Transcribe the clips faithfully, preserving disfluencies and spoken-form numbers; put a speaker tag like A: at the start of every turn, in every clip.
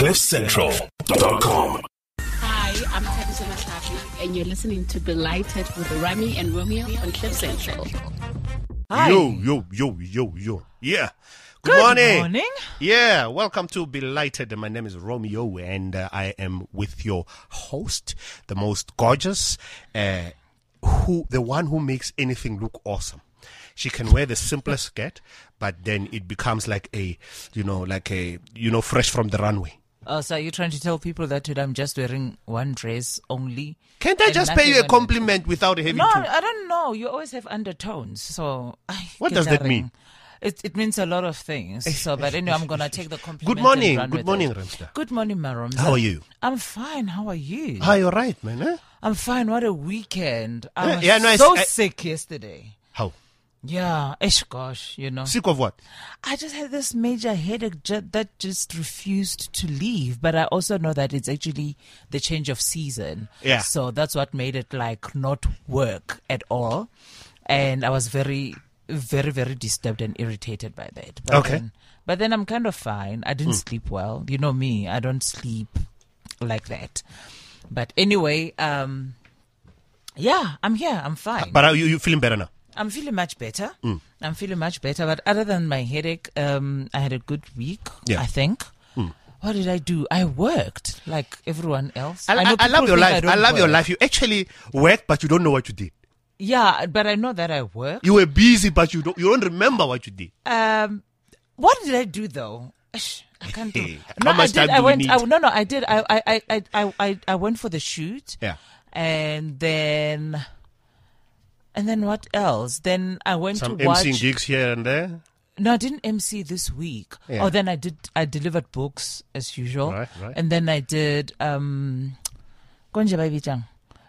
A: cliff central dot com.
B: Hi, I'm Thabiso Mahlapi, and you're listening to Belighted with Rami and Romeo on Cliff Central.
C: Hi.
D: Yo, yo, yo, yo, yo. Yeah. Good,
C: Good
D: morning.
C: morning.
D: Yeah, welcome to Belighted. My name is Romeo, and uh, I am with your host, the most gorgeous, uh, who the one who makes anything look awesome. She can wear the simplest skirt, but then it becomes like a, you know, like a, you know, fresh from the runway.
C: Oh, so are you trying to tell people that today I'm just wearing one dress only?
D: Can't I
C: and
D: just pay you a
C: nothing
D: compliment without having
C: No,
D: to?
C: I don't know. You always have undertones. So ay,
D: What does that mean?
C: It, it means a lot of things. So, but anyway, I'm gonna take the compliment.
D: Good morning.
C: and run
D: Good
C: with
D: morning,
C: it.
D: Ramster.
C: Good morning, Marams.
D: How are you?
C: I'm fine. How are you?
D: Hi, you're right, man. Eh?
C: I'm fine. What a weekend! I
D: Yeah,
C: was
D: yeah, no, I-
C: so
D: I-
C: sick yesterday.
D: How?
C: Yeah, ish, gosh, you know.
D: Sick of what?
C: I just had this major headache ju- that just refused to leave. But I also know that it's actually the change of season.
D: Yeah.
C: So that's what made it like not work at all. And I was very, very, very disturbed and irritated by that. But
D: Okay.
C: Then, but then I'm kind of fine. I didn't sleep well. You know me, I don't sleep like that. But anyway, um, yeah, I'm here. I'm fine.
D: But are you, you feeling better now?
C: I'm feeling much better.
D: Mm.
C: I'm feeling much better. But other than my headache, um, I had a good week,
D: Yeah.
C: I think.
D: Mm.
C: What did I do? I worked like everyone else.
D: I, I,
C: know
D: I love
C: people
D: your
C: think
D: life. I,
C: don't
D: love your
C: work.
D: life. You actually work, but you don't know what you did.
C: Yeah, but I know that I worked.
D: You were busy, but you don't. You don't remember what you did.
C: Um, what did I do though? Ish, I can't do.
D: Hey,
C: No,
D: how much
C: I did.
D: time
C: I
D: do we
C: went.
D: need?
C: I, no, no, I did. I, I, I, I, I, I- I went for the shoot.
D: Yeah.
C: And then, and then what else? Then I went
D: Some
C: to watch.
D: emceeing gigs here and there.
C: No, I didn't M C this week.
D: Yeah.
C: Oh, then I did. I delivered books as usual,
D: Right, right.
C: and then I did. Um, Konje Baibijang.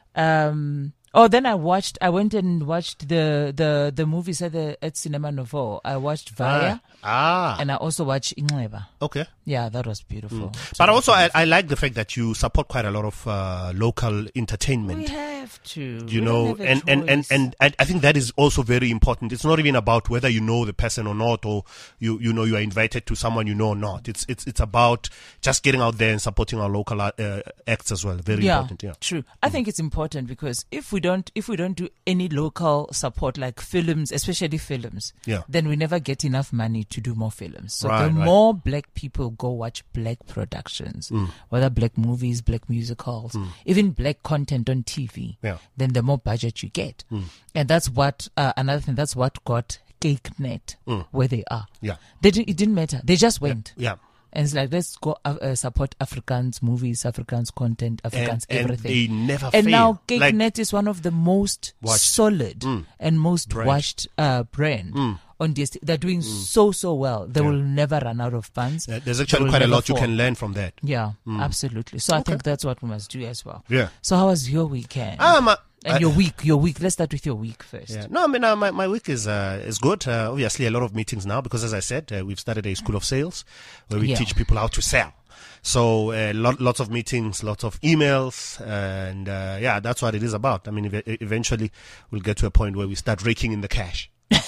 C: Um. Oh, then I watched. I went and watched the the the movies at the at Cinema Novo. I watched Vaya,
D: Ah.
C: and I also watched Ingleba.
D: Okay.
C: Yeah, that was beautiful. So
D: But also, I, I like the fact that you support quite a lot of uh, local entertainment.
C: we have to.
D: You
C: We
D: know,
C: don't have a
D: and, and, and,
C: choice.
D: and, and I think that is also very important. It's not even about whether you know the person or not, or you you know you are invited to someone you know or not. It's it's it's about just getting out there and supporting our local uh, acts as well. Very
C: yeah,
D: important. Yeah.
C: true. I think it's important because if we don't, if we don't do any local support like films, especially films,
D: Yeah.
C: then we never get enough money to do more films. So
D: Right,
C: the
D: right.
C: more black people go watch black productions,
D: Mm.
C: whether black movies, black musicals, even black content on T V,
D: Yeah.
C: then the more budget you get.
D: Mm.
C: And that's what uh, another thing. That's what got CakeNet
D: Mm.
C: where they are.
D: Yeah.
C: They didn't, it didn't matter. They just went.
D: Yeah.
C: And it's like, let's go uh, uh, support Africans movies, Africans content, Africans
D: and
C: everything.
D: they never
C: And
D: fail.
C: now
D: Like-
C: CakeNet is one of the most
D: Watched.
C: solid
D: Mm.
C: and most
D: Brand.
C: watched uh, brand
D: Mm.
C: on D S T V. They're doing so, so well. They
D: Yeah.
C: will never run out of funds.
D: Uh, there's
C: They
D: actually
C: will
D: quite a
C: never
D: lot you
C: fall.
D: can learn from that.
C: Yeah,
D: Mm.
C: absolutely. So I
D: Okay.
C: think that's what we must do as well.
D: Yeah.
C: So how was your weekend?
D: Um, uh,
C: and
D: I-
C: your week, your week. Let's start with your week first.
D: Yeah. No, I mean, uh, my, my week is uh, is good. Uh, obviously, a lot of meetings now because, as I said, uh, we've started a school of sales where we
C: Yeah.
D: teach people how to sell. So, uh, lot, lots of meetings, lots of emails, and uh, yeah, that's what it is about. I mean, ev- eventually, we'll get to a point where we start raking in the cash.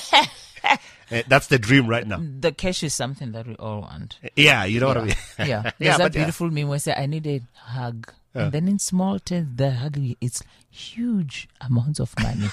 D: Uh, that's the dream right now.
C: The cash is something that we all want.
D: Yeah, you know what I
C: Yeah.
D: mean.
C: Yeah. There's
D: Yeah,
C: that
D: but yeah.
C: beautiful meme where I say, I need a hug.
D: Yeah.
C: And then in small terms, the hug, it's huge amounts of money.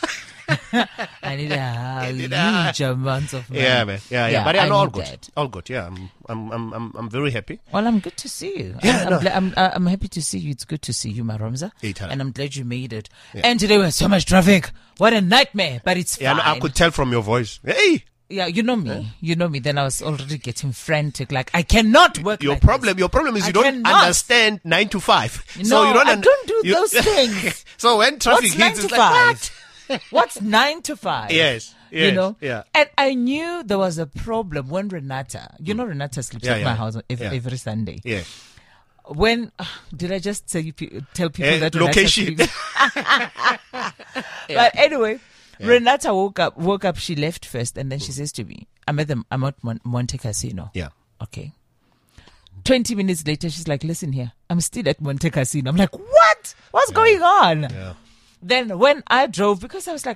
C: I need a hug,
D: need a hug.
C: huge amounts of money.
D: Yeah, man. Yeah, yeah.
C: Yeah,
D: but yeah,
C: I
D: no, all
C: need
D: good.
C: that.
D: All good. Yeah, I'm, I'm, I'm, I'm, I'm very happy.
C: Well, I'm good to see you.
D: Yeah,
C: I'm,
D: no.
C: I'm, gla- I'm, uh, I'm happy to see you. It's good to see you, Maromza.
D: Hey, Tara.
C: And I'm glad you made it.
D: Yeah.
C: And today was so much traffic. What a nightmare, but it's
D: Yeah,
C: fine.
D: no, I could tell from your voice. Hey,
C: Yeah, you know me. You know me. Then I was already getting frantic. Like, I cannot work
D: your
C: like
D: problem,
C: this.
D: your problem is
C: I
D: you don't
C: cannot.
D: understand nine to five.
C: No,
D: so you don't
C: I
D: un-
C: don't do
D: you-
C: those things.
D: So when traffic
C: What's nine
D: hits,
C: to
D: it's like
C: five?
D: what?
C: What's nine to five?
D: Yes,
C: You
D: yes,
C: know?
D: yeah.
C: And I knew there was a problem when Renata, you know, Renata sleeps
D: Yeah,
C: at
D: yeah,
C: my house every,
D: yeah.
C: every Sunday.
D: Yeah.
C: When, uh, did I just tell, you, pe- tell people
D: Eh,
C: that Renata
D: location.
C: sleeps? But anyway, Renata woke up, woke up, she left first, and then she says to me, I'm at the, I'm at Mon- Monte Casino.
D: Yeah.
C: Okay. twenty minutes later, she's like, listen here, I'm still at Monte Casino. I'm like, what? What's going on?
D: Yeah.
C: Then when I drove, because I was like,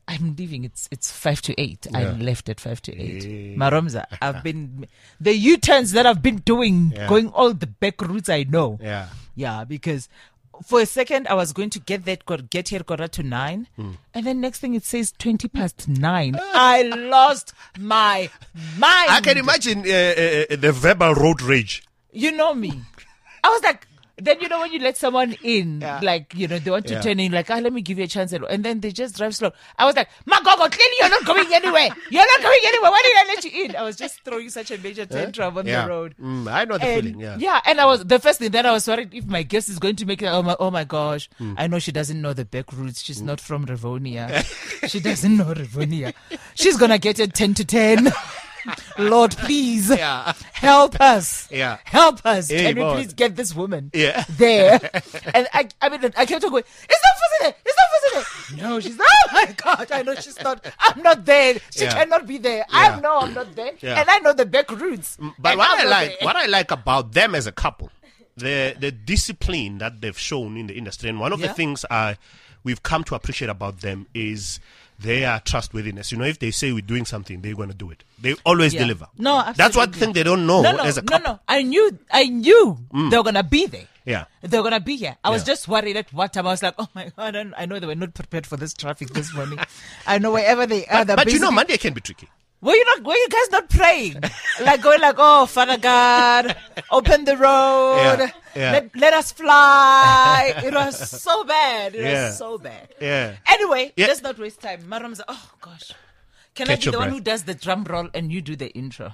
C: I'm leaving. It's it's five to eight. I
D: Yeah.
C: left at five to eight.
D: Yeah.
C: Maromza, I've been the U-turns that I've been doing,
D: Yeah.
C: going all the back routes I know.
D: Yeah.
C: Yeah, because for a second I was going to get that get here quarter to nine,
D: Hmm.
C: and then next thing it says twenty past nine. I lost my mind.
D: I can imagine uh, uh, the verbal road rage.
C: You know me. I was like, then you know when you let someone in,
D: Yeah.
C: like, you know, they want to
D: Yeah.
C: turn in, like, ah, let me give you a chance. And and then they just drive slow. I was like, Magogo, clearly you're not going anywhere. You're not going anywhere. Why did I let you in? I was just throwing such a major tantrum on
D: Yeah.
C: the road.
D: Mm, I know the
C: And,
D: feeling. Yeah.
C: yeah, and I was the first thing that I was worried if my guest is going to make it. Oh my, oh my gosh!
D: Hmm.
C: I know she doesn't know the back routes. She's not from Rivonia. She doesn't know Rivonia. She's gonna get it ten to ten. Lord, please
D: Yeah.
C: help us.
D: Yeah.
C: Help us.
D: Hey,
C: Can we
D: boy.
C: please get this woman
D: Yeah.
C: there? And I, I mean, I kept on going. It's not Fusi there. It's not Fusi there. No, she's not. Oh my God! I know she's not. I'm not there. She
D: Yeah.
C: cannot be there.
D: Yeah.
C: I know I'm not there,
D: Yeah.
C: and I know the back routes.
D: But
C: and
D: what
C: I'm
D: I
C: not
D: like,
C: there.
D: what I like about them as a couple, the the discipline that they've shown in the industry, and one of the
C: Yeah.
D: things I we've come to appreciate about them is their trustworthiness. You know, if they say we're doing something, they're going to do it. They always
C: Yeah.
D: deliver.
C: No,
D: that's one
C: absolutely.
D: thing they don't know
C: no, no,
D: as a
C: no,
D: couple.
C: no. I knew, I knew they were gonna be there.
D: Yeah.
C: They were gonna be here. I was
D: Yeah.
C: just worried at what time. I was like, oh my God, I don't- I know they were not prepared for this traffic this morning. I know wherever they are. they're
D: But you know,
C: basically-
D: Monday can be tricky.
C: were you not? Were you guys not praying? Like going like, oh Father God, open the road,
D: Yeah, yeah.
C: Let, let us fly. It was so bad. It
D: Yeah.
C: was so bad.
D: Yeah.
C: Anyway,
D: Yeah.
C: let's not waste time. Maram's. Oh gosh, can
D: Catch
C: I be
D: your
C: the one
D: breath.
C: who does the drum roll and you do the intro?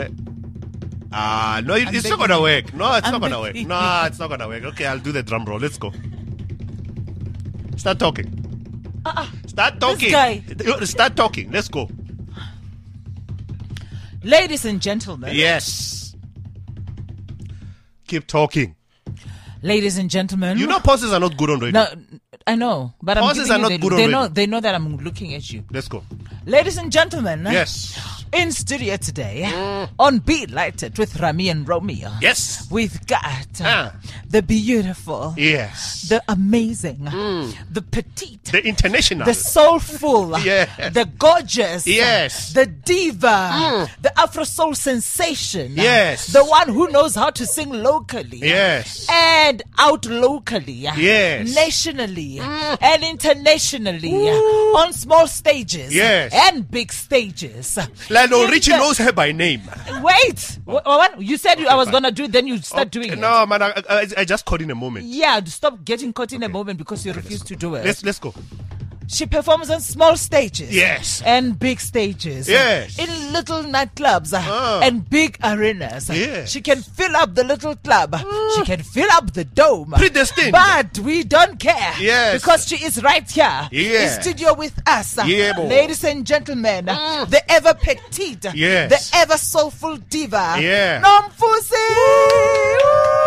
D: Ah, no, it,
C: I'm
D: it's not
C: begging
D: gonna
C: you.
D: work. No, it's
C: I'm
D: not gonna work.
C: begging
D: No, it's not gonna work. Okay, I'll do the drum roll. Let's go. Start talking. Start talking.
C: guy.
D: Start talking. Let's go.
C: Ladies and gentlemen.
D: Yes. Keep talking.
C: Ladies and gentlemen.
D: You know pauses are not good on radio.
C: No, I know, but I'm
D: Pauses
C: giving
D: are
C: you
D: not
C: the,
D: good on
C: they
D: radio.
C: know they know that I'm looking at you.
D: Let's go.
C: Ladies and gentlemen.
D: Yes.
C: In studio today on Be Lighted with Rami and Romeo.
D: Yes.
C: We've got uh,
D: Ah.
C: the beautiful,
D: Yes.
C: the amazing, the petite,
D: The international.
C: the soulful,
D: Yeah.
C: the gorgeous,
D: Yes.
C: the diva, the Afro soul sensation,
D: Yes.
C: the one who knows how to sing locally,
D: Yes.
C: and out locally,
D: Yes.
C: nationally, and internationally, on small stages,
D: Yes.
C: and big stages.
D: Lionel
C: In
D: Richie
C: the-
D: knows her by name.
C: Wait, what, what? You said you, I was gonna do it, then you start doing it.
D: No, man, I, I, I just caught in a moment.
C: Yeah, stop getting caught in a moment because you refuse to do it.
D: Let's let's go.
C: She performs on small stages.
D: Yes.
C: And big stages.
D: Yes.
C: In little nightclubs uh,
D: Ah.
C: and big arenas.
D: Yeah.
C: She can fill up the little club. She can fill up the dome.
D: Predestined.
C: But we don't care.
D: Yes.
C: Because she is right here.
D: Yeah.
C: In studio with us.
D: Yeah, boy.
C: Ladies and gentlemen. The ever petite.
D: Yes.
C: The ever soulful diva.
D: Yeah.
C: Nomfusi.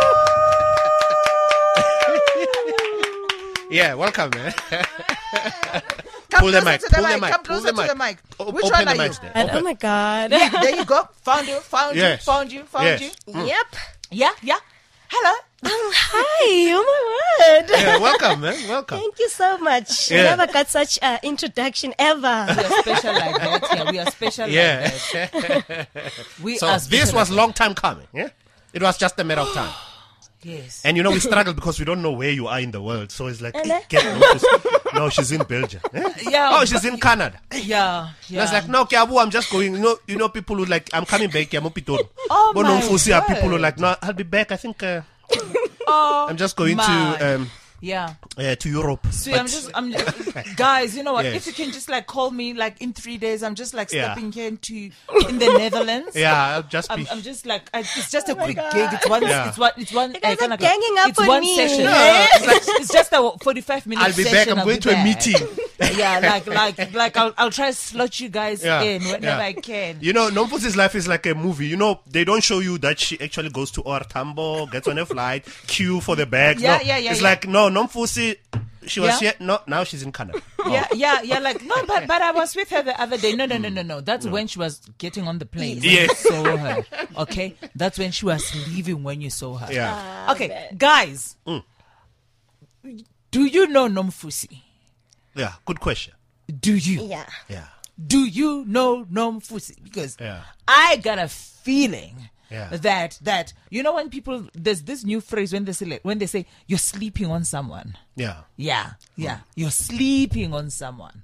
D: Yeah, welcome, man.
C: Come
D: Pull the
C: closer
D: mic,
C: to the
D: pull the
C: mic.
D: mic,
C: Come
D: pull
C: closer
D: the
C: to the
D: mic.
C: mic.
D: O-
C: Which
D: open
C: one
D: the
C: are you?
D: mics there.
E: And
D: Open.
E: oh my god.
C: Yeah, there you go. Found you, found
D: Yes.
C: you, found you, found
D: Yes.
C: you.
E: Yep.
C: Yeah, yeah. Hello.
E: Oh, hi. Oh my word.
D: Yeah, welcome, man. Welcome.
E: Thank you so much.
D: Yeah.
E: I never got such an introduction ever.
C: We are special like that. Yeah, we are special
D: Yeah.
C: like that. We
D: So
C: are
D: this
C: special
D: was
C: like
D: long time coming. Yeah, it was just a matter of time.
C: that. Yes.
D: And you know we struggle because we don't know where you are in the world. So it's like,
E: And,
D: eh,
E: uh,
D: get noticed. No, she's in Belgium. Eh?
C: Yeah.
D: Oh, she's in Canada.
C: Yeah. Yeah.
D: That's like, no, Kiabu, I'm just going. You know, you know, people who like, I'm coming back. I'm Pitoro.
C: Oh
D: But
C: my
D: no, Fusi are
C: word.
D: people who like, no, I'll be back. I think uh,
C: Oh,
D: I'm just going
C: my.
D: to um
C: Yeah.
D: uh, to Europe.
C: See,
D: But-
C: I'm just, I'm, guys. You know what?
D: Yes.
C: If you can just like call me like in three days, I'm just like
D: Yeah.
C: stepping here into in the Netherlands.
D: yeah, I'll just
C: I'm,
D: be.
C: I'm just like I, it's just a quick gig. It's one.
D: Yeah.
C: It's one. It's one.
E: You guys
C: uh,
E: are
C: kinda-
E: ganging up
C: it's
E: on
C: one
E: me.
C: session.
E: Yeah.
C: It's, like, it's just a forty-five minute.
D: I'll be back.
C: session,
D: I'm
C: I'll
D: going
C: be
D: to a
C: back.
D: meeting.
C: Yeah, like like like I'll I'll try to slot you guys
D: Yeah,
C: in whenever
D: yeah.
C: I can.
D: You know, Nomfusi's life is like a movie. You know, they don't show you that she actually goes to Or Tambo, gets on a flight, queue for the bags.
C: Yeah,
D: no,
C: yeah, yeah,
D: It's
C: yeah.
D: like, no, Nomfusi, she was
C: Yeah.
D: here. No, now she's in Canada.
C: Yeah, yeah, yeah. Like no, but but I was with her the other day. No, no, no, no, no. That's when she was getting on the plane. When
D: Yeah.
C: you saw her. Okay, that's when she was leaving. When you saw her.
D: Yeah.
C: Okay, guys.
D: Mm.
C: Do you know Nomfusi?
D: Yeah, good question.
C: do you?
E: Yeah.
D: Yeah.
C: Do you know Nomfusi? Because
D: Yeah.
C: I got a feeling
D: Yeah.
C: that that you know when people there's this new phrase when they say like, when they say you're sleeping on someone.
D: Yeah.
C: Yeah, yeah, you're sleeping on someone.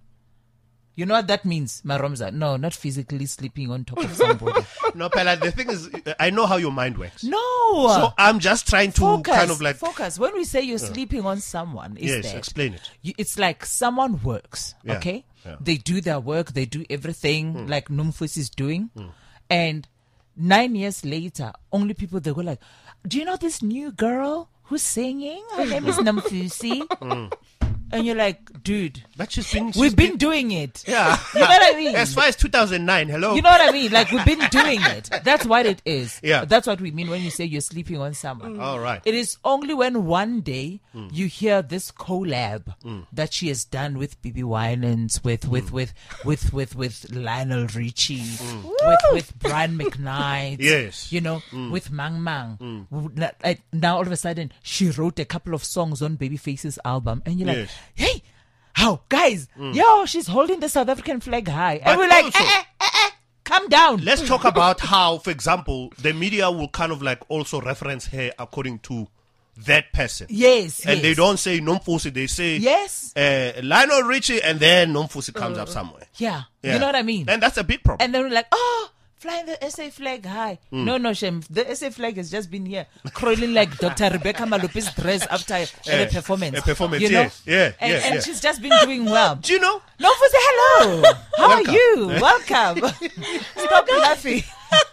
C: You know what that means, Maromza? No, not physically sleeping on top of somebody.
D: No, Pella, the thing is, I know how your mind works.
C: No.
D: So I'm just trying to
C: focus,
D: kind of like.
C: focus. When we say you're sleeping on someone, is
D: Yes,
C: that
D: explain it.
C: You, it's like someone works,
D: Yeah,
C: okay?
D: yeah.
C: They do their work, they do everything like Nomfusi is doing, and nine years later, only people they go like, "Do you know this new girl who's singing? Her name is Nomfusi." And you're like, dude,
D: But she's been. she's
C: we've been doing it.
D: Yeah.
C: You know what I mean?
D: As far as two thousand nine, hello.
C: You know what I mean? Like, we've been doing it. That's what it is.
D: Yeah.
C: That's what we mean when you say you're sleeping on someone.
D: All right.
C: It is only when one day you hear this collab that she has done with B B Winans, with, with, with, with, with, with Lionel Richie, with, with Brian McKnight.
D: Yes.
C: You know, with Mang Mang. Like, now all of a sudden, she wrote a couple of songs on Babyface's album. And you're like,
D: Yes.
C: hey, how? Guys, yo, she's holding the South African flag high.
D: But
C: And we're like,
D: also-
C: eh, eh, eh, eh, calm down.
D: Let's talk about how, for example, the media will kind of like also reference her according to that person.
C: Yes,
D: And
C: yes.
D: they don't say Nomfusi, they say
C: Yes.
D: uh, Lionel Richie, and then Nomfusi comes up somewhere.
C: Yeah.
D: Yeah.
C: You know what I mean?
D: And that's a big problem.
C: And then we're like, oh, flying the S A flag high. No, no, Shem. The S A flag has just been here, crawling like Doctor Rebecca Malope's dress after a,
D: Yeah,
C: performance.
D: a performance,
C: you know?
D: yeah, yeah,
C: and,
D: yeah,
C: and
D: yeah.
C: she's just been doing well.
D: Do you know?
C: No, for say hello. How
D: Welcome.
C: are you? Welcome. Stop laughing.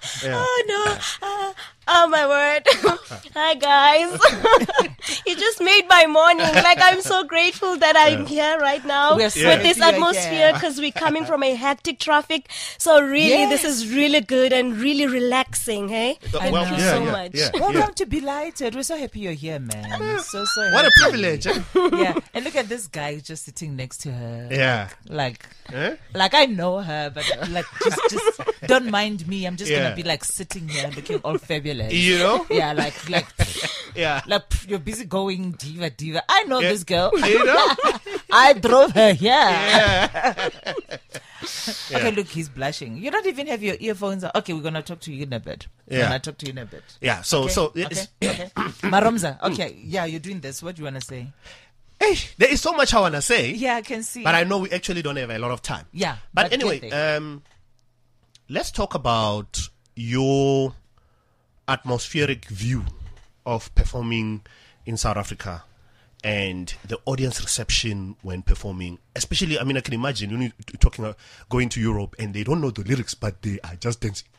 E: Oh no! Uh, oh my word! Hi guys! You just made my morning. Like I'm so grateful that I'm here right now
C: We are
E: with
C: so
E: this
C: happy you're
E: atmosphere
C: here.
E: because we're coming from a hectic traffic. So really,
C: Yes.
E: this is really good and really relaxing. Hey,
C: I
D: Well,
C: know.
E: Thank you
D: yeah,
E: so
D: yeah,
E: much.
D: yeah,
C: Welcome
D: yeah.
C: to Be Lighted. We're so happy you're here, man. So, so happy.
D: What a privilege. Eh?
C: Yeah. And look at this guy just sitting next to her.
D: Yeah.
C: Like,
D: Eh?
C: like I know her, but like, just, just don't mind me. I'm just
D: Yeah.
C: gonna be like sitting here looking all fabulous.
D: You know?
C: Yeah, like, like,
D: Yeah.
C: like pff, you're busy going diva, diva. I know
D: Yeah.
C: this girl.
D: You know?
C: I drove her here.
D: Yeah.
C: Okay, look, he's blushing. You don't even have your earphones on. Okay, we're gonna talk to you in a bit. We're
D: Yeah.
C: gonna talk to you in a bit.
D: Yeah. So,
C: Okay,
D: so
C: okay,
D: it's,
C: okay. Maromza, okay, yeah, you're doing this. What do you wanna say?
D: Hey, there is so much I want to say.
C: Yeah, I can see.
D: But I know we actually don't have a lot of time.
C: Yeah,
D: But,
C: but
D: anyway,
C: get there.
D: um, let's talk about your atmospheric view of performing in South Africa and the audience reception when performing. Especially, I mean, I can imagine when you're talking about going to Europe and they don't know the lyrics, but they are just dancing.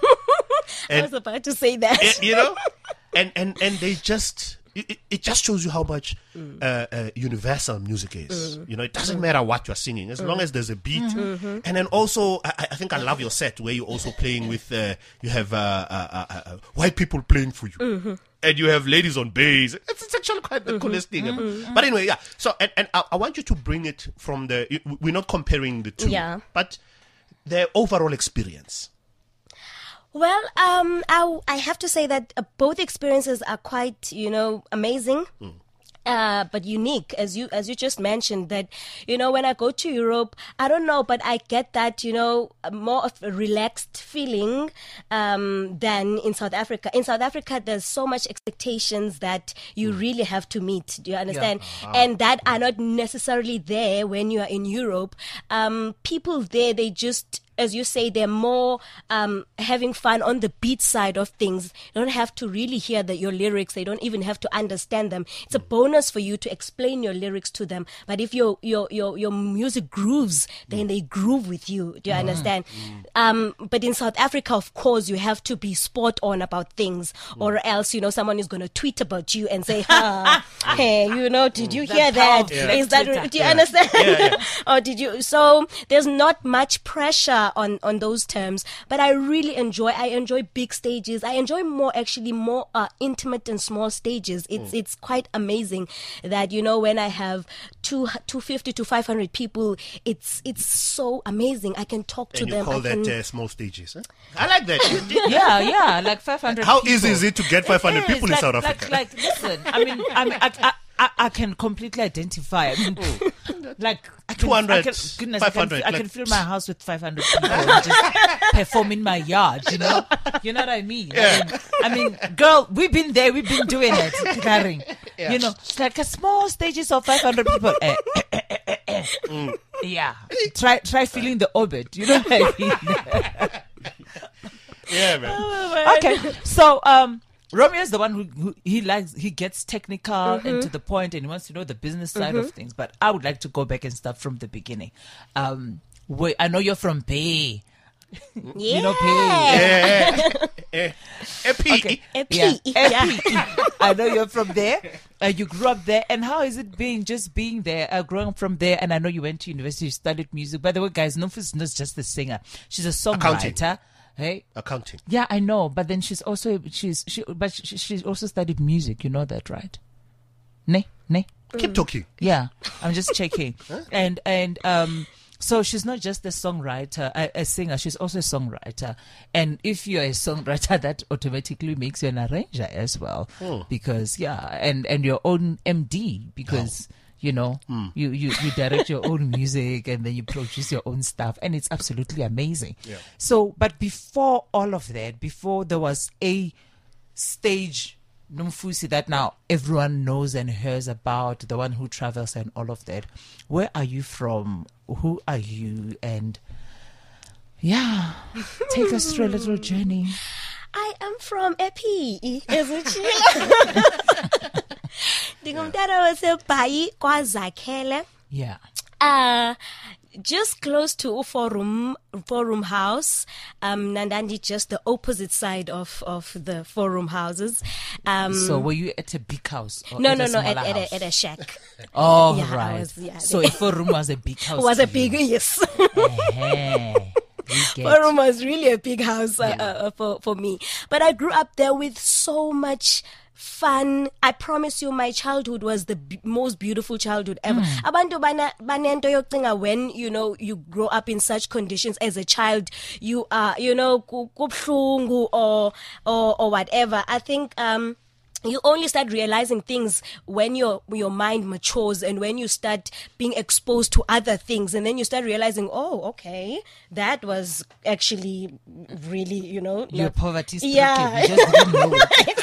E: I was about to say that.
D: Eh, you know, and and and they just it, it- it just shows you how much
E: Mm.
D: uh, uh, universal music is. You know, it doesn't matter what you're singing as long as there's a beat.
E: Mm-hmm.
D: And then also, I, I think I love your set where you're also playing with uh, you have uh, uh, uh, uh, white people playing for you.
E: Mm-hmm.
D: And you have ladies on bass. It's, it's actually quite the coolest thing.
E: Mm-hmm.
D: But anyway, yeah. So, and, and I, I want you to bring it from the. We're not comparing the two.
E: Yeah.
D: But the overall experience.
E: Well, um, I, I have to say that uh, both experiences are quite, you know, amazing. Uh, but unique, as you as you just mentioned, that you know when I go to Europe, I don't know, but I get that you know more of a relaxed feeling um, than in South Africa. In South Africa, there's so much expectations that you really have to meet. Do you understand? And that are not necessarily there when you are in Europe. Um, people there, they just, as you say, they're more um, having fun on the beat side of things. You don't have to really hear the, your lyrics. They don't even have to understand them. It's a bonus for you to explain your lyrics to them. But if your your your, your music grooves, then they groove with you. Do you understand? Um, but in South Africa, of course, you have to be spot on about things, or else you know someone is going to tweet about you and say, "Ha, hey, you know, did you
C: The
E: hear
C: power
E: that?
C: of
E: Is
C: Black
E: that?
C: Twitter.
E: Do you understand?
D: Yeah, yeah.
E: Or did you? So there's not much pressure on on those terms, but I really enjoy. I enjoy big stages. I enjoy more actually more uh, intimate and small stages. It's
D: Mm.
E: it's quite amazing that you know when I have two two fifty to five hundred people, it's it's so amazing. I can talk to
D: And you
E: them.
D: call
E: I can,
D: that uh, small stages. Huh? I like that.
C: Yeah, yeah, like five hundred
D: How
C: people.
D: easy is it to get five hundred
C: It is,
D: people
C: like,
D: in South
C: like,
D: Africa?
C: Like, listen, I mean, I mean, I, I, I, I can completely identify. I mean, like I can,
D: two hundred,
C: I can, goodness, I
D: five hundred,
C: can, I
D: like-
C: can fill my house with five hundred people and just perform in my yard. You know, you know what I mean?
D: Yeah.
C: I mean, I mean, girl, we've been there, we've been doing it, Karing.
D: Yeah.
C: You know, it's like a small stages of five hundred people. Eh, eh, eh, eh, eh, eh.
D: Mm.
C: Yeah, try try feeling the orbit. You know what I mean?
D: Yeah, man.
E: Oh,
C: Okay, so um, Romeo is the one who, who he likes. He gets technical
E: Mm-hmm.
C: and to the point, and he wants to know the business side of things. But I would like to go back and start from the beginning. Um, wait, I know you're from Bay.
E: Yeah.
C: You know Bay.
D: Eh, eh, eh, P.
C: Okay.
E: Epi.
C: Yeah.
E: Yeah.
C: I know you're from there. Uh, you grew up there, and how is it being just being there, uh, growing up from there? And I know you went to university, you studied music. By the way, guys, Nomfusi is not just a singer; she's a
D: Accounting.
C: songwriter. Hey,
D: Accounting.
C: yeah, I know, but then she's also she's she, but she, she's also studied music. You know that, right? Ne, ne.
D: Keep talking.
C: Yeah, I'm just checking. And and um, so she's not just a songwriter, a, a singer. She's also a songwriter. And if you're a songwriter, that automatically makes you an arranger as well, because yeah, and and your own M D because. You know, you, you, you direct your own music and then you produce your own stuff, and it's absolutely amazing.
D: Yeah.
C: So, but before all of that, before there was a stage Nomfusi that now everyone knows and hears about, the one who travels and all of that, where are you from? Who are you? And yeah, take us through a little journey.
E: I am from Epi. Ezutshilo. Ndingumntana waseBhayi kwaZakhele.
C: Yeah.
E: Uh just close to a four room four room house. Um Nandandi just the opposite side of of the four room houses. Um
C: So were you at a big house? Or
E: no
C: at
E: no
C: a
E: no at,
C: smaller
E: at,
C: house?
E: a, at a shack.
C: Oh,
E: Yeah, I
C: right.
E: was- yeah,
C: so
E: they-
C: a four room was a big house.
E: Was
C: to
E: a big
C: you.
E: yes.
C: Eh, we get-
E: Four room was really a big house uh, uh, for for me. But I grew up there with so much fun. I promise you, my childhood was the b- most beautiful childhood ever. Abantu bana banento yokucinga when you know you grow up in such conditions as a child, you are you know ku- kubuhlungu or or or whatever. I think um. You only start realizing things when your your mind matures and when you start being exposed to other things, and then you start realizing, oh, okay, that was actually really, you know,
C: You're
E: not-
C: poverty stricken.
E: Yeah.
C: You just didn't know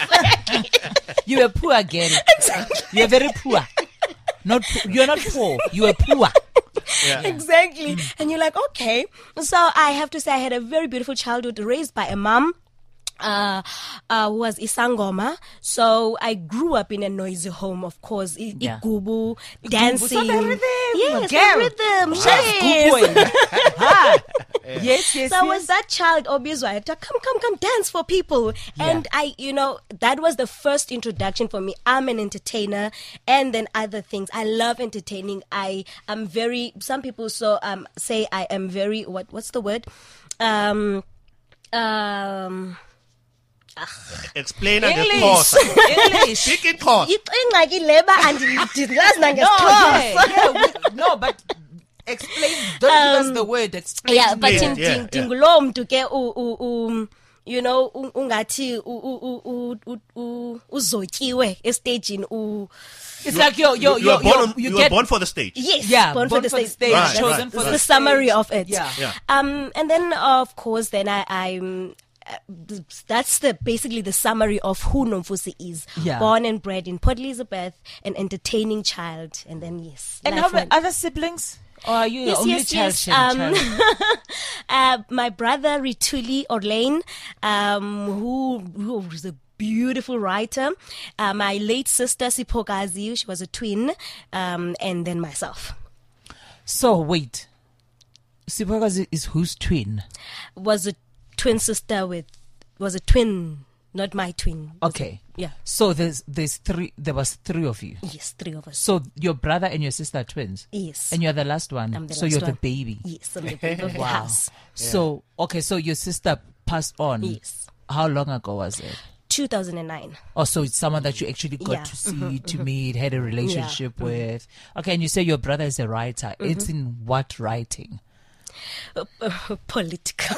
C: it. You were poor again. You're very poor. Not po- you're not poor. You were poor.
E: exactly. And you're like, okay. So I have to say, I had a very beautiful childhood raised by a mom. Uh, uh, who was Isangoma. So I grew up in a noisy home, of course. I-
C: Yeah.
E: Igubu, dancing.
C: So the rhythm,
E: Yes,
C: girl.
E: the rhythm.
C: Yes.
E: Yes.
C: Ah. Yes, yes,
E: So I
C: yes.
E: was that child, obviously. I had to come, come, come, dance for people. And I, you know, that was the first introduction for me. I'm an entertainer, and then other things. I love entertaining. I am very. Some people so um say I am very. What what's the word? Um, um.
D: Explain and
C: English.
D: course.
C: English.
D: Speak in course.
E: ingxaki leba andingazi
C: No,
E: nangesixhosa.
C: yeah, yeah, we- no, but explain. Don't give us the word. Explain.
E: Yeah, but
D: Yeah,
E: in
D: yeah,
E: in
D: yeah.
E: ndingulo mntu ke u- u- u- you know u- ungathi u- u- u- u- u- u- uzotyiwe estagini u
C: It's like you're, you're,
D: You, you,
C: you're,
D: are born,
C: you're,
D: on-
C: you
D: you
C: get
D: are born for the stage.
E: yes
C: Yeah,
E: born,
C: born
E: for the
C: for the
E: stage,
C: stage,
D: Right,
C: chosen
D: right.
C: for
E: It's
C: the
E: the
C: stage.
E: summary of it.
C: Yeah.
D: Yeah.
E: Um, and then of course, then I, I'm. Uh, that's the basically the summary of who Nomfusi is.
C: Yeah.
E: Born and bred in Port Elizabeth, an entertaining child, and then yes.
C: And
E: life
C: how many
E: went-
C: other siblings? Or are you
E: Yes,
C: the only
E: yes,
C: child?
E: yes.
C: child,
E: Um,
C: child?
E: uh, my brother Rituli Orlane, um, who who was a beautiful writer. Uh, my late sister Sipokazi, she was a twin, um, and then myself
C: So wait, Sipokazi is whose twin?
E: was a twin sister with was a twin, not my twin. Was
C: Okay.
E: a- yeah.
C: So there's there's three. There was three of you.
E: Yes, three of us.
C: So your brother and your sister are twins.
E: Yes.
C: And you're the last one.
E: I'm the
C: so
E: last
C: you're
E: one.
C: the baby.
E: Yes, I'm the baby of the
C: Wow.
E: house.
C: So okay, so your sister passed on.
E: Yes.
C: How long ago was it?
E: two thousand nine.
C: Oh, so it's someone that you actually got
E: Yeah.
C: to see, to meet, had a relationship with. Okay, and you say your brother is a writer. It's in what writing?
E: Uh, uh, political.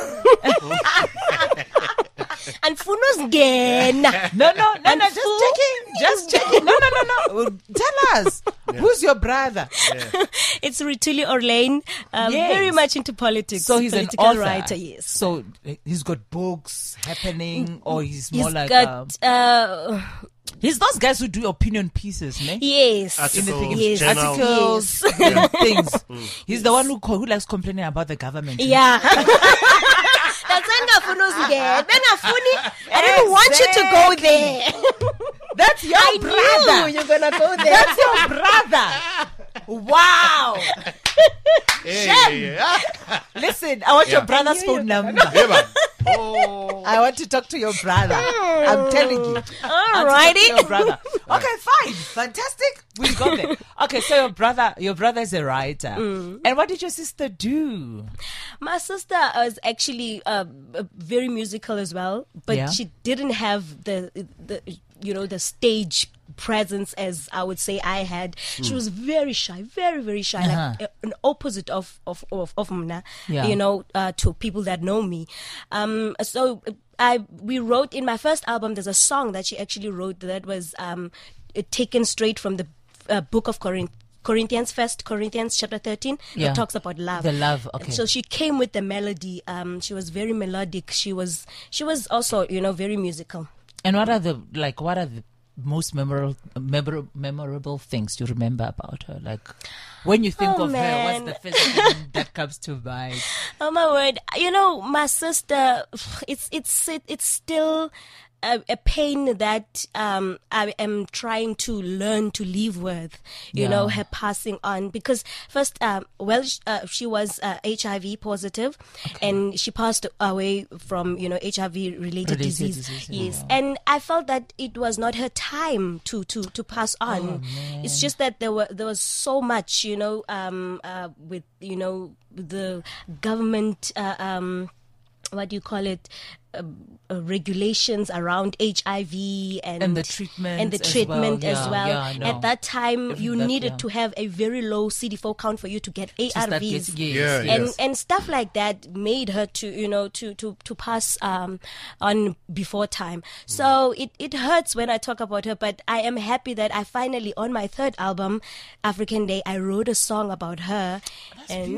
E: And Funos Gena.
C: No, no, no, no, just
E: fool.
C: checking. Just checking. No, no, no, no. who? Tell us. Who's your brother?
E: It's Rituli Orlane, um,
C: Yes.
E: very much into politics.
C: So he's an
E: political
C: author.
E: writer, yes.
C: So he's got books happening, or he's more
E: He's
C: like um,
E: got, uh,
C: he's those guys who do opinion pieces, ne?
E: yes.
D: Articles,
C: In the thing,
E: Yes.
D: journals.
C: articles, and things. He's the one who co- who likes complaining about the government.
E: Yeah. That's engafuni uzingena. Bengafuni. I didn't want you to go there.
C: That's your
E: I
C: brother.
E: knew you're gonna go there.
C: That's your brother. Wow.
D: Hey, hey, hey.
C: Listen, I want your
D: Yeah.
C: brother's phone number.
D: Yeah, man. Oh.
C: I want to talk to your brother. I'm telling you.
E: Alrighty.
C: Your brother. Okay, fine. Fantastic. We got there. Okay, so your brother, your brother is a writer.
E: Mm.
C: And what did your sister do?
E: My sister was actually uh, very musical as well, but
C: Yeah.
E: she didn't have the the you know the stage presence as I would say I had. She was very shy, very very shy,
C: Uh-huh.
E: like uh, an opposite of of of, of Mna,
C: Yeah.
E: you know, uh, to people that know me. Um, so I we wrote in my first album. There's a song that she actually wrote that was um, taken straight from the uh, book of Corinthians. Corinthians, First Corinthians chapter thirteen,
C: Yeah.
E: that talks about love.
C: The love, okay.
E: So she came with the melody. Um, she was very melodic. She was, she was also, you know, very musical.
C: And what are the like? What are the most memorable, memorable, memorable things you remember about her? Like, when you think
E: Oh,
C: of her,
E: man.
C: what's the first thing that comes to mind?
E: Oh my word! You know, my sister. It's it's it, it's still a, a pain that um, I am trying to learn to live with. You
C: Yeah.
E: know, her passing on, because first, um, well, sh- uh, she was uh, H I V positive, and she passed away from you know H I V related
C: Related
E: disease.
C: disease,
E: Yes,
C: yeah.
E: and I felt that it was not her time to to to pass
C: Oh,
E: on. It's just that there were there was so much, you know, um, uh, with you know the government, uh, um, what do you call it? Uh, uh, regulations around H I V and
C: And the treatment
E: and the
C: as
E: treatment
C: well.
E: as
C: Yeah,
E: well.
C: yeah, I know.
E: At that time,
C: If
E: you
C: that-
E: needed
C: yeah.
E: to have a very low C D four count for you to get
C: To start
E: A R Vs.
C: getting- yes,
D: Yeah,
C: yes.
E: and
D: yes.
E: and stuff like that made her to you know to to to pass um on before time. So it it hurts when I talk about her, but I am happy that I finally, on my third album, African Day, I wrote a song about her, and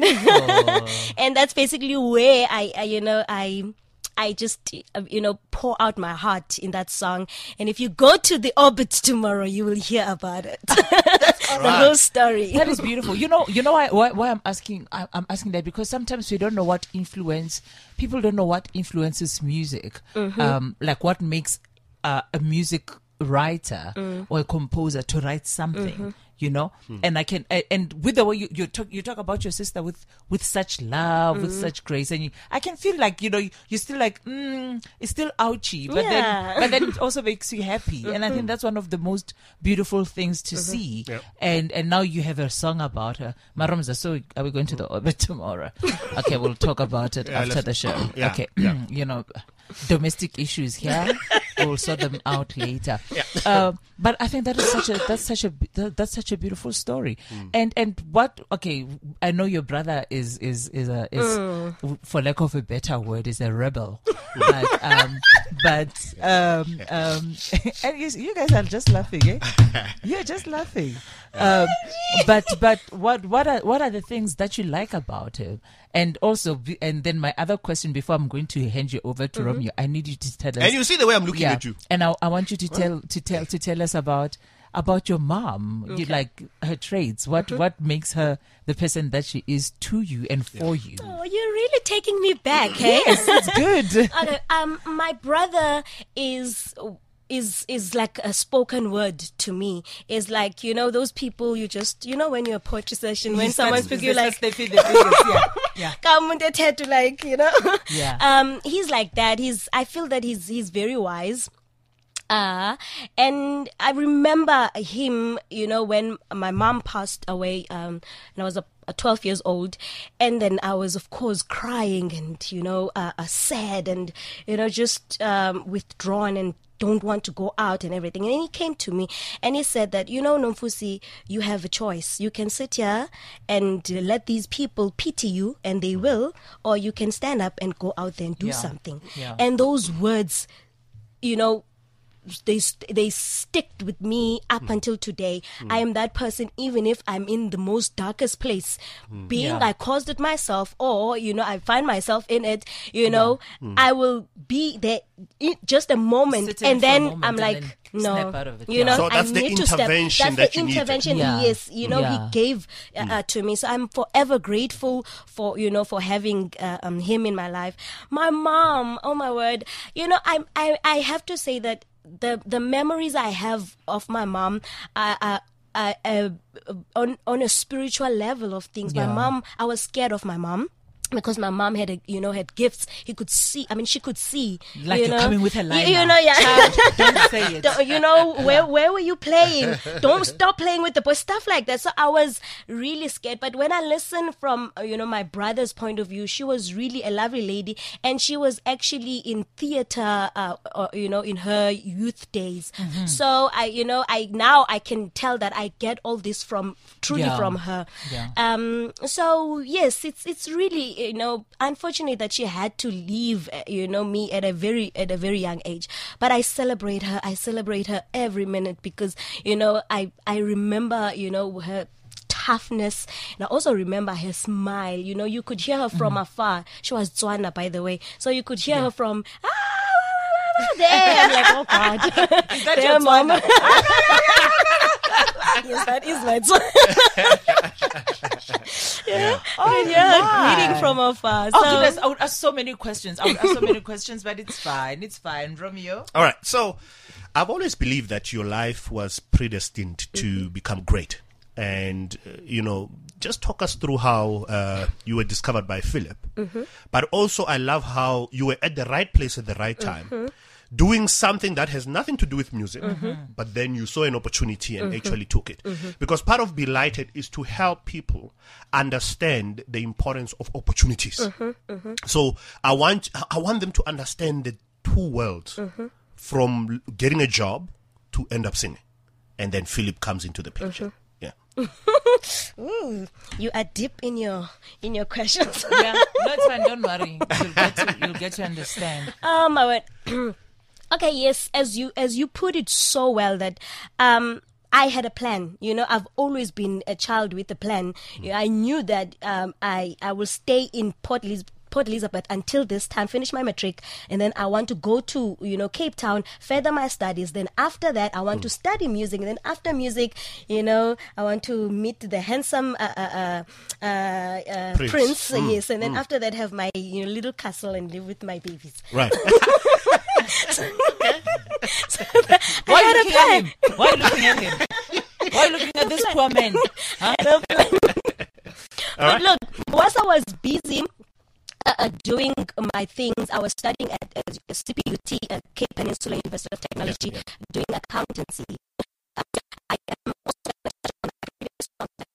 E: and that's basically where I, I you know I. I just, uh, you know, pour out my heart in that song. And if you go to the Orbit tomorrow, you will hear about it. The whole story.
C: That is beautiful. You know, you know why, why, why I'm asking. I, I'm asking that because sometimes we don't know what influence. People don't know what influences music.
E: Mm-hmm.
C: Um, like what makes uh, a music writer
E: Mm.
C: or a composer to write something.
E: Mm-hmm.
C: You know, and I can, a- and with the way you, you talk, you talk about your sister with, with such love, with
E: Mm-hmm.
C: such grace, and you, I can feel like, you know, you- you're still like, mm, it's still ouchy, but
E: Yeah.
C: then, but then it also makes you happy. And I think that's one of the most beautiful things to see.
D: Yep.
C: And, and now you have a song about her. Maromza, so are we going to the Orbit tomorrow? Okay, we'll talk about it
D: Yeah,
C: after
D: let's-
C: the show.
D: yeah,
C: Okay,
D: yeah.
C: you know, domestic issues here. We'll sort them out later. Um, but I think that is such a that's such a that, that's such a beautiful story. And and what okay, I know your brother is is is a is for lack of a better word is a rebel. but um but um um and you, you guys are just laughing, eh? You're just laughing. Um, but but what what are what are the things that you like about him? And also, be- and then my other question before I'm going to hand you over to Romeo, I need you to tell us.
D: And you see the way I'm looking
C: yeah,
D: at you.
C: and I, I want you to tell to tell to tell us about about your mom. You like her traits. What what makes her the person that she is to you and for you?
E: Oh, you're really taking me back, hey?
C: Yes, it's good.
E: Okay, um, my brother is is is like a spoken word to me. Is like, you know, those people you just, you know, when you're a poetry session, when
C: You
E: someone
C: start-
E: speaks, you're like,
C: start stepping the fingers, yeah, yeah.
E: come on, that head to like, you know.
C: Yeah.
E: Um, he's like that. He's. I feel that he's he's very wise. Uh, and I remember him, you know, when my mom passed away, um, and I was a, a twelve years old, and then I was, of course, crying and, you know, uh, uh, sad and, you know, just um, withdrawn and don't want to go out and everything. And then he came to me and he said that, you know, Nomfusi, you have a choice. You can sit here and let these people pity you, and they will, or you can stand up and go out there and do
C: Yeah.
E: something.
C: Yeah.
E: And those words, you know, they they stick with me up mm. until today. Mm. I am that person, even if I'm in the most darkest place, mm. being yeah. I caused it myself, or you know, I find myself in it. You know, yeah. mm. I will be there in just a moment, Sitting and then moment I'm and like. Then no, you know,
D: so that's
E: I
D: the
E: need
D: intervention
E: to step. That's
D: that
E: the
D: you
E: intervention.
C: Yeah.
E: Yes, you know,
C: yeah.
E: he gave uh, mm. uh, to me. So I'm forever grateful for you know for having uh, um, him in my life. My mom, oh my word, you know, I I I have to say that the the memories I have of my mom are. are uh, uh, on on a spiritual level of things. Yeah. My mom, I was scared of my mom. Because my mom had, a, you know, had gifts. He could see. I mean, she could see.
C: Like
E: you
C: you're
E: know,
C: coming with her line.
E: You, you know, yeah.
C: Don't say it.
E: Don't, you know, where where were you playing? Don't stop playing with the boys. Stuff like that. So I was really scared. But when I listened from, uh, you know, my brother's point of view, she was really a lovely lady, and she was actually in theater, uh, or, you know, in her youth days. Mm-hmm. So I, you know, I now I can tell that I get all this from truly
C: yeah.
E: from her.
C: Yeah.
E: Um. So yes, it's it's really. You know, unfortunate that she had to leave, you know, me at a very, at a very young age. But I celebrate her. I celebrate her every minute because, you know, I, I remember, you know, her toughness. And I also remember her smile. You know, you could hear her from mm-hmm. afar. She was Tswana, by the way. So you could hear yeah. her from, ah, there. I'm like, oh God.
C: Is that your
E: mom? Yes, that is my Tswana. Yeah. Oh, and yeah, greeting from afar.
C: Oh
E: so,
C: goodness, I would ask so many questions. I would ask so many questions, but it's fine. It's fine, Romeo.
D: All right. So, I've always believed that your life was predestined to mm-hmm. become great, and uh, you know, just talk us through how uh, you were discovered by Philip. Mm-hmm. But also, I love how you were at the right place at the right time. Mm-hmm. Doing something that has nothing to do with music, mm-hmm. but then you saw an opportunity and mm-hmm. actually took it. Mm-hmm. Because part of Belighted is to help people understand the importance of opportunities. Mm-hmm. Mm-hmm. So I want I want them to understand the two worlds, mm-hmm. from getting a job to end up singing. And then Philip comes into the picture. Mm-hmm. Yeah.
E: Ooh, you are deep in your in your questions.
C: Yeah, no, it's fine. Don't worry. You'll get to, you'll get to understand.
E: Oh my word. Okay, yes, as you as you put it so well that um I had a plan. You know, I've always been a child with a plan. Mm. I knew that um I I will stay in Port Elizabeth. Port Elizabeth until this time, finish my matric, and then I want to go to, you know, Cape Town, further my studies. Then after that, I want mm. to study music. And then after music, you know, I want to meet the handsome uh, uh, uh, uh, Prince. Prince mm. Yes, and then mm. after that, have my, you know, little castle and live with my babies.
D: Right.
E: so, so
C: Why are you looking at him? Why are you looking at him? Why are you looking at this poor man? Huh?
E: But
D: right.
E: look, whilst I was busy Uh, doing my things, I was studying at uh, C P U T at Cape Peninsula University of Technology, yeah, yeah. doing accountancy. Uh, I am also on the previous contact.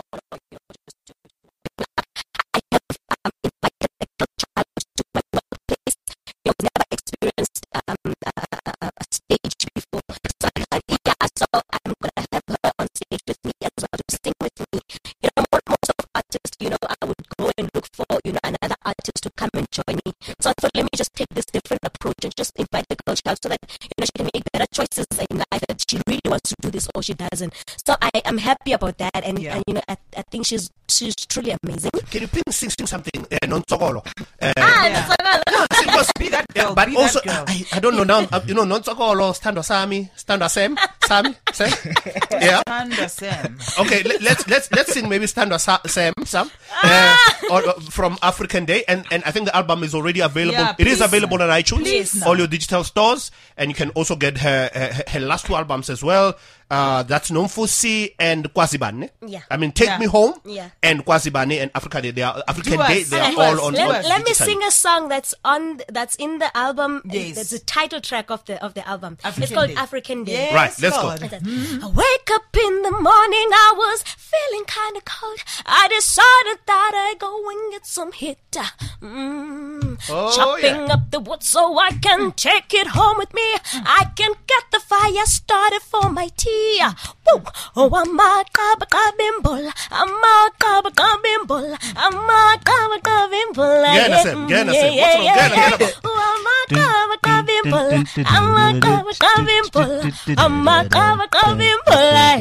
E: I have um, invited a child to my workplace. He has never experienced um, uh, a stage before, so I'm like, yeah, so I'm gonna have her on stage with me as well to sing with me. You know, most of artists, you know, I would go and look for, you know, another artist to come and join me. So I thought, let me just take this different approach and just invite the girl child so that, you know, she can make better choices in life, that she really wants to do this or she doesn't. So I am happy about that, and,
C: yeah.
E: and you know, I, I think she's she's truly amazing.
D: Can you please sing, sing something? Uh, non Tsokolo. Uh,
E: Ah,
C: yeah.
E: Ntsokolo.
D: because,
C: Be that girl.
D: uh, but
C: be
D: also,
C: that girl.
D: I, I don't know now. Uh, you know, non Tsokolo, stand Sami, stand Sam, Sami, Sam. Yeah.
C: Thunder Sam.
D: Okay, let, let's let's let's sing maybe stand Sa- Sam, Sam, uh, or, or from African Day, and and I think the album is already available.
C: Yeah,
D: it is
C: please,
D: available on iTunes,
C: please,
D: all your digital stores, and you can also get her her, her last two albums as well. Uh, that's Nomfusi and Kwazibane.
E: Yeah.
D: I mean, Take
C: Yeah.
D: Me Home
E: Yeah.
D: and Kwazibane and Africa Day. They are African
C: Do us.
D: Day. They are
C: Do
D: all
C: us.
D: on.
C: Do
D: on
E: Let, let me
D: digitally.
E: sing a song that's on that's in the album.
C: Yes.
E: That's the title track of the of the album.
C: African
E: it's called
C: Day.
E: African Day.
C: Yes,
D: Right, let's go.
C: Lord.
E: I wake up in the morning, I was feeling kind of cold. I decided that I go and get some hit. Mm.
D: Oh,
E: Chopping
D: yeah.
E: up the wood so I can take it home with me. I can get the fire started for my tea. Woo! Oh, I'm a kabakabimble. I'm a kabakabimble. I'm a kabakabimble.
D: Gana Sam, Gana Sam. What's wrong? Gana, Gana.
E: Oh, I'm a kabakabimble. Mpola, Amakawa Kavimpola, Amakawa Kavimpola.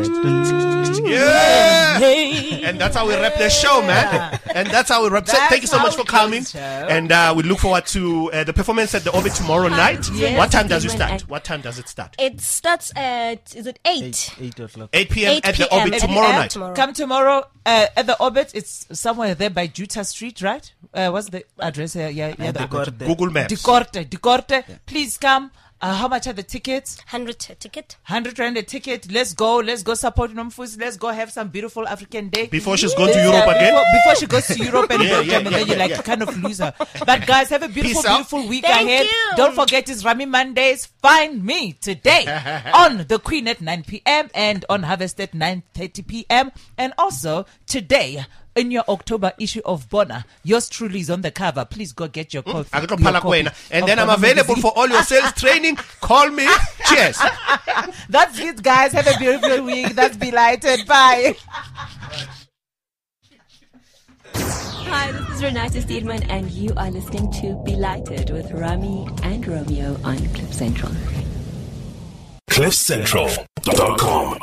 D: Yeah. And that's how we wrap the show, man. And that's how we wrap.
C: That's
D: Thank you so
C: how
D: much for
C: it
D: coming.
C: goes, Joe.
D: And uh, we look forward to uh, the performance at the Orbit tomorrow night.
E: Yes.
D: What time does it
E: Steedman
D: start?
E: and-
D: What time does it start?
E: It starts at, is it eight?
F: Eight o'clock.
D: eight p.m.
E: eight
D: at the
E: p.m.
D: Orbit
E: at the
D: tomorrow
E: Orbit
D: night.
E: tomorrow.
C: Come tomorrow uh, at the Orbit. It's somewhere there by Juta Street, right? Uh, what's the address? Uh, yeah, yeah.
F: And
C: The,
F: the Corte.
D: Google Maps.
C: De Corte, De Corte. Please come. Uh, how much are the tickets?
E: one hundred ticket.
C: one hundred rand a ticket. Let's go. Let's go support Nomfusi. Let's go have some beautiful African day.
D: Before she's gone to Europe again.
C: Before, before she goes to Europe and
D: Yeah,
C: Belgium,
D: yeah,
C: and
D: yeah,
C: then you
D: yeah,
C: like
D: yeah.
C: kind of lose her. But guys, have a beautiful,
D: Peace out.
C: beautiful week
E: Thank
C: ahead.
E: you.
C: Don't forget it's Rami Mondays. Find me today on The Queen at nine p.m. and on Harvest at nine thirty p.m. And also today in your October issue of Bona, yours truly is on the cover. Please go get your, co-
D: I got to
C: your
D: pala
C: copy
D: kwena. And
C: of
D: then I'm
C: Bona
D: available
C: magazine.
D: for all your sales training. Call me. Cheers.
C: That's it, guys. Have a beautiful week. That's Belighted. Bye.
G: Hi, this is Renata Steedman, and you are listening to Belighted with Rami and Romeo on Clip Central.
A: cliff central dot com